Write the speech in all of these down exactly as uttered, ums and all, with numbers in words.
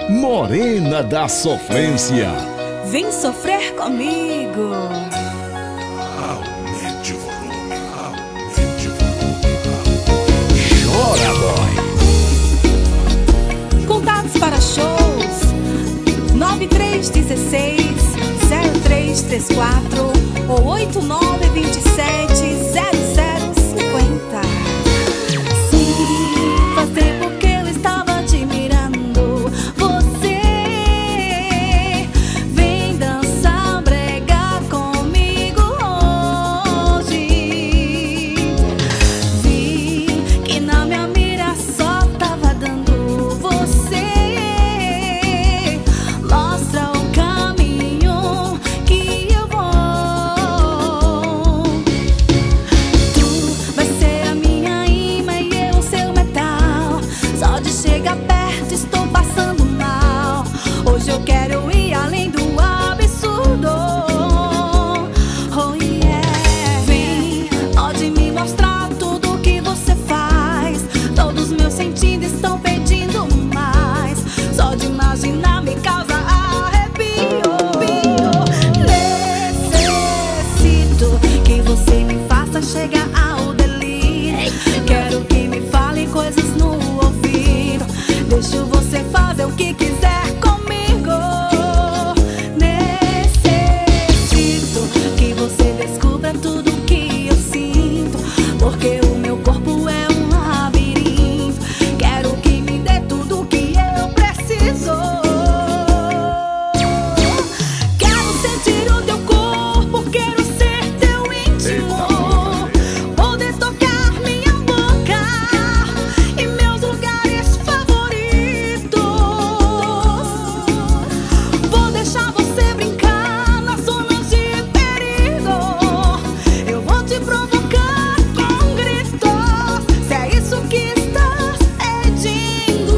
Morena da Sofrência. Vem sofrer comigo. Aumente o volume, aumente o volume. Chora, boy. Contatos para shows nove três um seis zero três três quatro ou oito nove dois sete zero zero cinco zero. Sim, faz tempo que eu estava te mirando. Você vem dançar brega comigo hoje. Vi que na minha mira só tava dando você. Mostra o caminho que eu vou. Tu vai ser a minha imã e eu o seu metal. Só de chegar perto estou passando mal. Hoje eu quero ir além do absurdo. Oh yeah. Vem, pode me mostrar tudo que você faz. Todos meus sentidos estão pedindo mais. Só de imaginar me causa arrepio. Necessito que você me faça chegar ao delírio. Quero que me fale coisas no ouvido. Deixo você fazer o que quiser comigo. Necessito que você descubra tudo que eu sinto, porque o meu corpo é um labirinto. Quero que me dê tudo que eu preciso. Quero sentir o teu corpo, quero ser teu íntimo. Poder tocar minha boca e meus lugares favoritos. Vou deixar você brincar nas zonas de perigo. Eu vou te provocar com gritos, se é isso que estás pedindo.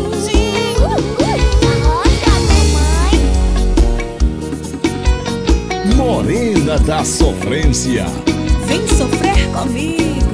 Morena da Sofrência. Vem sofrer comigo.